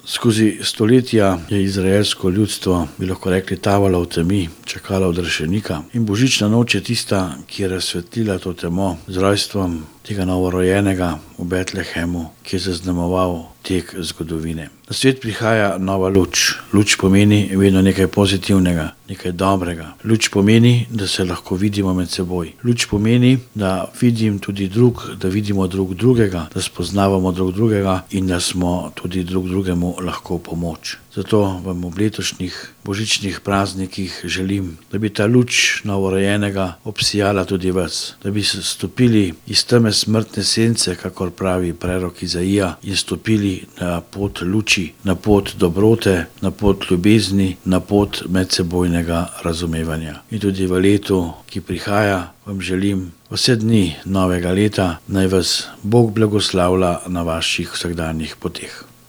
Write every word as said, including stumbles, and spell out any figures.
Skozi stoletja je izraelsko ljudstvo, bi lahko rekli, tavalo v temi, čakalo od rešenika. In božična noč je tista, ki je razsvetlila to temo z rojstvom tega novorojenega v Betlehemu, ki je zaznamoval tek zgodovine. Na svet prihaja nova luč. Luč pomeni vedno nekaj pozitivnega, nekaj dobrega. Luč pomeni, da se lahko vidimo med seboj. Luč pomeni, da vidim tudi drug, da vidimo drug drugega, da spoznavamo drug drugega in da smo tudi drug drugemu lahko pomoč. Zato vam ob letošnjih božičnih praznikih želim, da bi ta luč novorojenega obsijala tudi vas, da bi stopili iz teme smrtne sence, kakor pravi prerok Izaija, in stopili na pot luči, na pot dobrote, na pot ljubezni, na pot medsebojnega razumevanja. In tudi v letu, ki prihaja, vam želim vse dni novega leta, naj vas Bog blagoslavlja na vaših vsakdanjih poteh.